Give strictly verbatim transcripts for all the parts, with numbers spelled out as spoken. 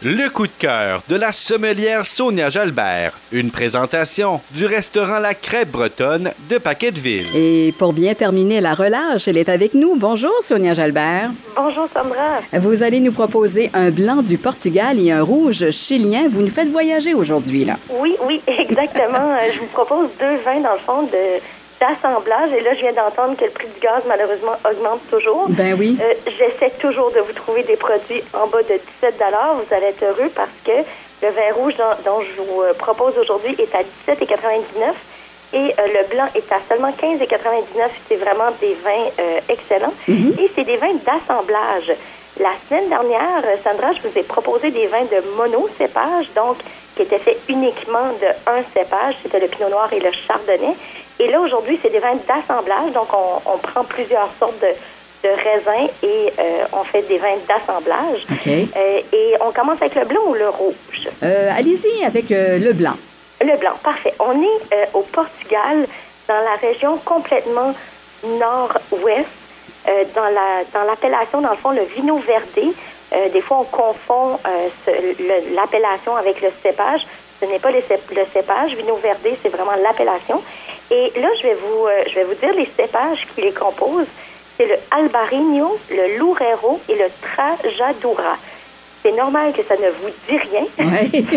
Le coup de cœur de la sommelière Sonia Jalbert. Une présentation du restaurant La Crêpe Bretonne de Paquetteville. Et pour bien terminer la relâche, elle est avec nous. Bonjour, Sonia Jalbert. Bonjour, Sandra. Vous allez nous proposer un blanc du Portugal et un rouge chilien. Vous nous faites voyager aujourd'hui, là. Oui, oui, exactement. Je vous propose deux vins, dans le fond, de... d'assemblage. Et là, je viens d'entendre que le prix du gaz, malheureusement, augmente toujours. Ben oui. Euh, j'essaie toujours de vous trouver des produits en bas de dix-sept dollars. Vous allez être heureux parce que le vin rouge dont, dont je vous propose aujourd'hui est à dix-sept virgule quatre-vingt-dix-neuf et euh, le blanc est à seulement quinze virgule quatre-vingt-dix-neuf. C'est vraiment des vins euh, excellents. Mm-hmm. Et c'est des vins d'assemblage. La semaine dernière, Sandra, je vous ai proposé des vins de monocépage, donc qui étaient faits uniquement de un cépage. C'était le pinot noir et le chardonnay. Et là, aujourd'hui, c'est des vins d'assemblage. Donc, on, on prend plusieurs sortes de, de raisins et euh, on fait des vins d'assemblage. Okay. Euh, et on commence avec le blanc ou le rouge? Euh, allez-y avec euh, le blanc. Le blanc, parfait. On est euh, au Portugal, dans la région complètement nord-ouest, euh, dans la dans l'appellation, dans le fond, le Vinho Verde. Euh, des fois, on confond euh, ce, le, l'appellation avec le cépage. Ce n'est pas le, cép- le cépage. Vinho Verde, c'est vraiment l'appellation. Et là, je vais vous, euh, je vais vous dire les cépages qui les composent. C'est le Albarino, le Loureiro et le Trajadura. C'est normal que ça ne vous dit rien. Oui.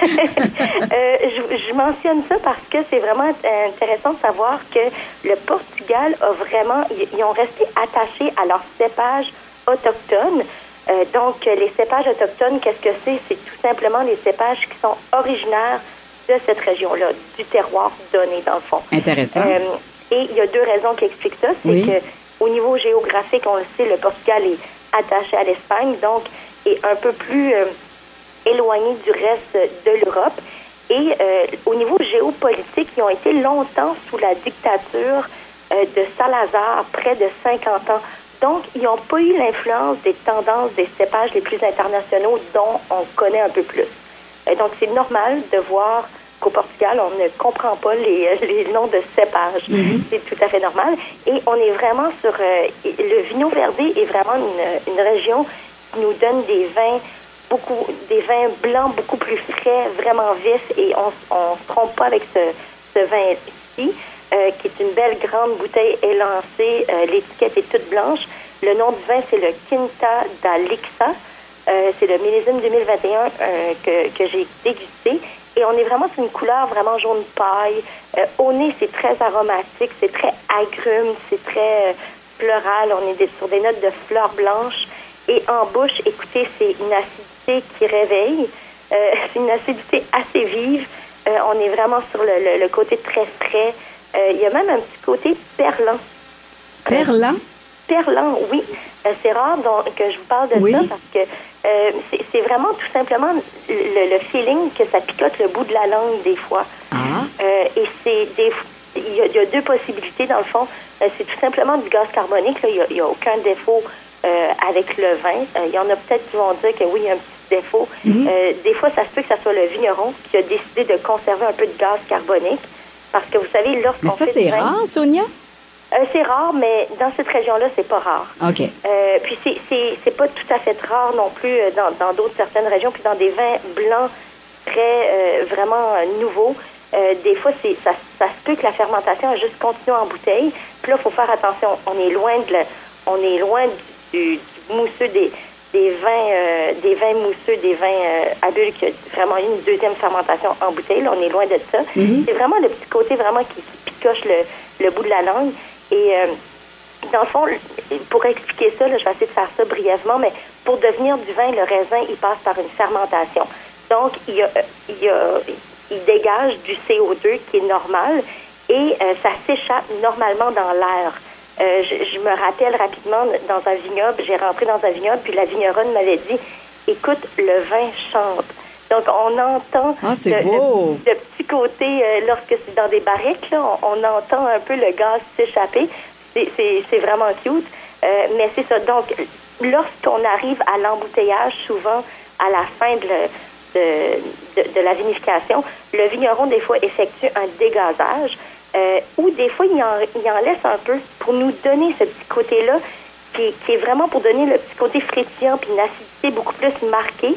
euh, je, je mentionne ça parce que c'est vraiment intéressant de savoir que le Portugal a vraiment... Ils ont resté attachés à leurs cépages autochtones. Euh, donc, les cépages autochtones, qu'est-ce que c'est? C'est tout simplement les cépages qui sont originaires de cette région-là, du terroir donné, dans le fond. Intéressant. Euh, et il y a deux raisons qui expliquent ça. C'est oui. que au niveau géographique, on le sait, le Portugal est attaché à l'Espagne, donc est un peu plus euh, éloigné du reste de l'Europe. Et euh, au niveau géopolitique, ils ont été longtemps sous la dictature euh, de Salazar, près de cinquante ans. Donc, ils n'ont pas eu l'influence des tendances des cépages les plus internationaux dont on connaît un peu plus. Et donc, c'est normal de voir qu'au Portugal, on ne comprend pas les, les noms de cépages. Mm-hmm. C'est tout à fait normal. Et on est vraiment sur... Euh, le Vinho Verde est vraiment une, une région qui nous donne des vins beaucoup, des vins blancs beaucoup plus frais, vraiment vifs, et on ne se trompe pas avec ce, ce vin-ci, euh, qui est une belle grande bouteille élancée. Euh, l'étiquette est toute blanche. Le nom du vin, c'est le Quinta da Lixa. Euh, c'est le millésime deux mille vingt et un euh, que, que j'ai dégusté. Et on est vraiment sur une couleur vraiment jaune paille. Euh, au nez, c'est très aromatique, c'est très agrume, c'est très euh, floral. On est des, sur des notes de fleurs blanches. Et en bouche, écoutez, c'est une acidité qui réveille. Euh, c'est une acidité assez vive. Euh, on est vraiment sur le, le, le côté très frais. Euh, il y a même un petit côté perlant. Perlant? Euh, perlant, oui. Euh, c'est rare donc, que je vous parle de oui. ça parce que euh, c'est, c'est vraiment tout simplement le, le feeling que ça picote le bout de la langue des fois. Ah. Euh, et c'est des il y, a, il y a deux possibilités dans le fond. Euh, c'est tout simplement du gaz carbonique. Là. Il n'y a, a aucun défaut euh, avec le vin. Euh, il y en a peut-être qui vont dire que oui, il y a un petit défaut. Mm-hmm. Euh, des fois, ça se peut que ça soit le vigneron qui a décidé de conserver un peu de gaz carbonique. Parce que vous savez, lorsqu'on Mais ça, fait c'est du vin, rare, Sonia? Euh, c'est rare, mais dans cette région-là, c'est pas rare. OK. Euh, puis c'est, c'est, c'est pas tout à fait rare non plus dans, dans d'autres certaines régions. Puis dans des vins blancs très euh, vraiment euh, nouveaux, euh, des fois, c'est, ça, ça se peut que la fermentation a juste continué en bouteille. Puis là, il faut faire attention. On est loin de la, on est loin du, du mousseux des, des vins euh, des vins mousseux, des vins euh, à bulles qui a vraiment eu une deuxième fermentation en bouteille. Là, on est loin de ça. Mm-hmm. C'est vraiment le petit côté vraiment qui, qui picoche le, le bout de la langue. Et euh, dans le fond, pour expliquer ça, là, je vais essayer de faire ça brièvement, mais pour devenir du vin, le raisin, il passe par une fermentation. Donc, il, y a, il, y a, il dégage du C O deux qui est normal et euh, ça s'échappe normalement dans l'air. Euh, je, je me rappelle rapidement, dans un vignoble, j'ai rentré dans un vignoble, puis la vigneronne m'avait dit, écoute, le vin chante. Donc, on entend ah, c'est le, beau. Le, le petit côté, euh, lorsque c'est dans des barriques, là, on, on entend un peu le gaz s'échapper. C'est, c'est, c'est vraiment cute. Euh, mais c'est ça. Donc, lorsqu'on arrive à l'embouteillage, souvent, à la fin de, le, de, de, de la vinification, le vigneron, des fois, effectue un dégazage. Euh, ou des fois, il en, il en laisse un peu pour nous donner ce petit côté-là, qui, qui est vraiment pour donner le petit côté frétillant puis une acidité beaucoup plus marquée.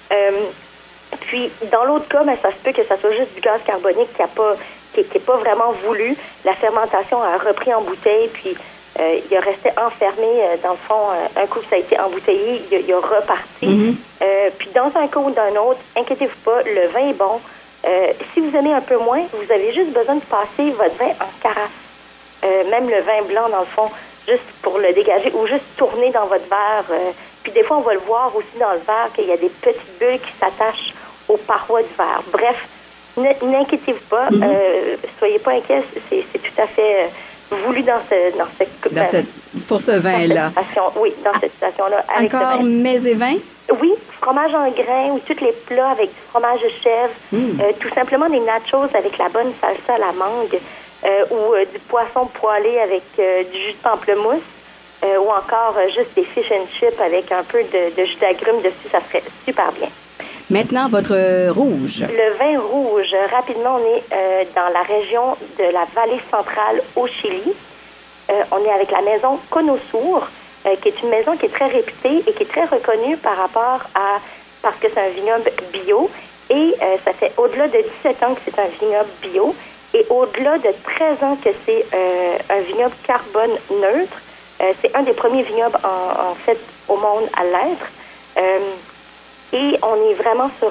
Euh, puis, dans l'autre cas, ben, ça se peut que ça soit juste du gaz carbonique qui a pas, qui n'était pas vraiment voulu. La fermentation a repris en bouteille, puis euh, il a resté enfermé, euh, dans le fond, euh, un coup que ça a été embouteillé, il, il a reparti. Mm-hmm. Euh, puis, dans un cas ou dans un autre, inquiétez-vous pas, le vin est bon. Euh, si vous aimez un peu moins, vous avez juste besoin de passer votre vin en carafe. Euh, même le vin blanc, dans le fond, juste pour le dégager ou juste tourner dans votre verre. Euh, puis des fois, on va le voir aussi dans le verre qu'il y a des petites bulles qui s'attachent aux parois du verre. Bref, n'inquiétez-vous pas. Mm-hmm. Euh, soyez pas inquiets. C'est, c'est tout à fait euh, voulu dans ce... Dans ce dans cette, pour ce vin-là. Oui, dans cette situation-là. Avec Encore ce vin. mets et vins? Oui, fromage en grains ou tous les plats avec du fromage de chèvre. Mm. Euh, tout simplement des nachos avec la bonne salsa à la mangue. Euh, ou euh, du poisson poêlé avec euh, du jus de pamplemousse, euh, ou encore euh, juste des fish and chips avec un peu de, de jus d'agrumes dessus, ça serait super bien. Maintenant, votre euh, rouge. Le vin rouge. Rapidement, on est euh, dans la région de la vallée centrale au Chili. Euh, on est avec la maison Conosur, euh, qui est une maison qui est très réputée et qui est très reconnue par rapport à... parce que c'est un vignoble bio. Et euh, ça fait au-delà de dix-sept ans que c'est un vignoble bio. Et au-delà de treize ans que c'est euh, un vignoble carbone neutre, euh, c'est un des premiers vignobles en, en fait au monde à l'être. Euh, et on est vraiment sur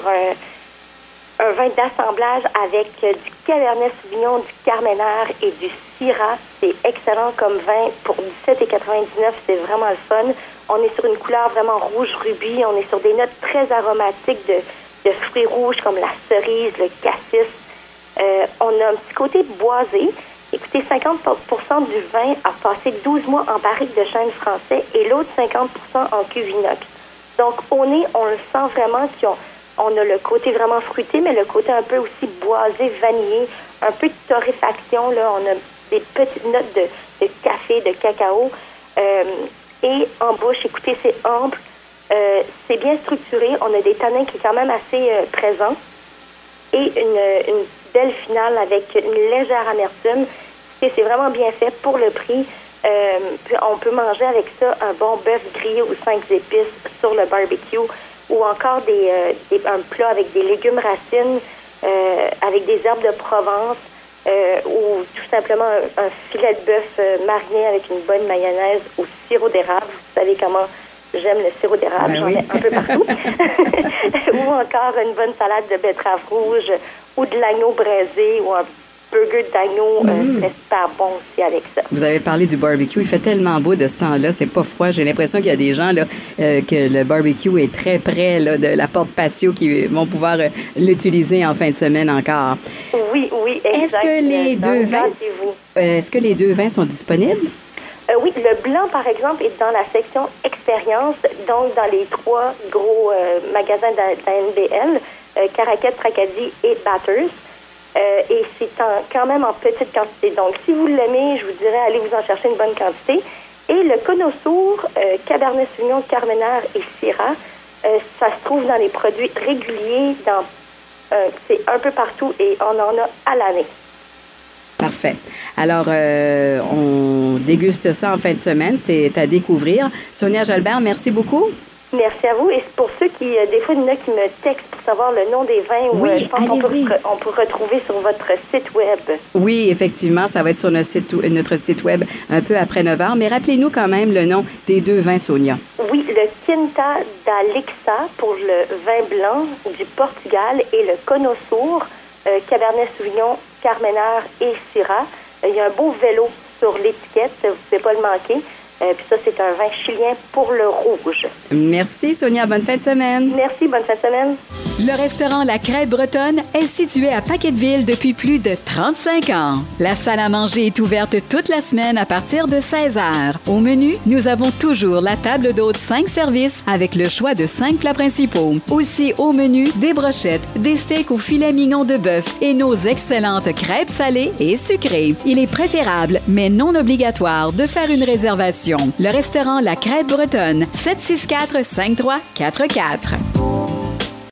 un, un vin d'assemblage avec euh, du Cabernet Sauvignon, du Carmenère et du Syrah. C'est excellent comme vin. Pour dix-sept virgule quatre-vingt-dix-neuf, c'est vraiment le fun. On est sur une couleur vraiment rouge rubis. On est sur des notes très aromatiques de, de fruits rouges comme la cerise, le cassis. Euh, on a un petit côté boisé. Écoutez, cinquante pour cent du vin a passé douze mois en barrique de chêne français et l'autre cinquante pour cent en cuve inox. Donc, au nez, on le sent vraiment qu'on on a le côté vraiment fruité, mais le côté un peu aussi boisé, vanillé, un peu de torréfaction. Là, on a des petites notes de, de café, de cacao. Euh, et en bouche, écoutez, c'est ample, euh, c'est bien structuré. On a des tanins qui sont quand même assez euh, présents. Et une, une belle finale avec une légère amertume. Et c'est vraiment bien fait pour le prix. Euh, puis on peut manger avec ça un bon bœuf grillé aux cinq épices sur le barbecue ou encore des, euh, des, un plat avec des légumes racines, euh, avec des herbes de Provence euh, ou tout simplement un, un filet de bœuf euh, mariné avec une bonne mayonnaise au sirop d'érable. Vous savez comment j'aime le sirop d'érable, ben j'en oui. ai un peu partout. Ou encore une bonne salade de betterave rouge ou de l'agneau braisé ou un burger d'agneau, mm-hmm. euh, c'est super bon aussi avec ça. Vous avez parlé du barbecue. Il fait tellement beau de ce temps-là. C'est pas froid. J'ai l'impression qu'il y a des gens là euh, que le barbecue est très près là, de la porte patio qui vont pouvoir euh, l'utiliser en fin de semaine encore. Oui, oui, exact. Est-ce que les dans deux vins, euh, est-ce que les deux vins sont disponibles? Euh, oui, le blanc, par exemple, est dans la section expérience, donc dans les trois gros euh, magasins de la N B L, euh, Caracat, Tracadie et Batters. Euh, et c'est en, quand même en petite quantité. Donc, si vous l'aimez, je vous dirais, allez vous en chercher une bonne quantité. Et le Conosur, euh, Cabernet Sauvignon, Carmenère et Syrah, euh, ça se trouve dans les produits réguliers, dans, euh, c'est un peu partout et on en a à l'année. Parfait. Alors, euh, on déguste ça en fin de semaine. C'est à découvrir. Sonia Jalbert, merci beaucoup. Merci à vous. Et pour ceux qui, euh, des fois, il y en a qui me textent pour savoir le nom des vins, oui, ou, euh, je pense qu'on peut, allez-y. on peut retrouver sur votre site web. Oui, effectivement, ça va être sur notre site, notre site web un peu après neuf heures. Mais rappelez-nous quand même le nom des deux vins, Sonia. Oui, le Quinta d'Alexa pour le vin blanc du Portugal et le Conosur, euh, Cabernet Sauvignon, Carmenère et Syrah. Euh, il y a un beau vélo sur l'étiquette, vous ne pouvez pas le manquer. Euh, puis ça, c'est un vin chilien pour le rouge. Merci, Sonia. Bonne fin de semaine. Merci, bonne fin de semaine. Le restaurant La Crêpe Bretonne est situé à Paquetteville depuis plus de trente-cinq ans. La salle à manger est ouverte toute la semaine à partir de seize heures. Au menu, nous avons toujours la table d'hôte cinq services avec le choix de cinq plats principaux. Aussi au menu, des brochettes, des steaks au filet mignon de bœuf et nos excellentes crêpes salées et sucrées. Il est préférable, mais non obligatoire, de faire une réservation. Le restaurant La Crêpe Bretonne, sept six quatre, cinq trois quatre quatre.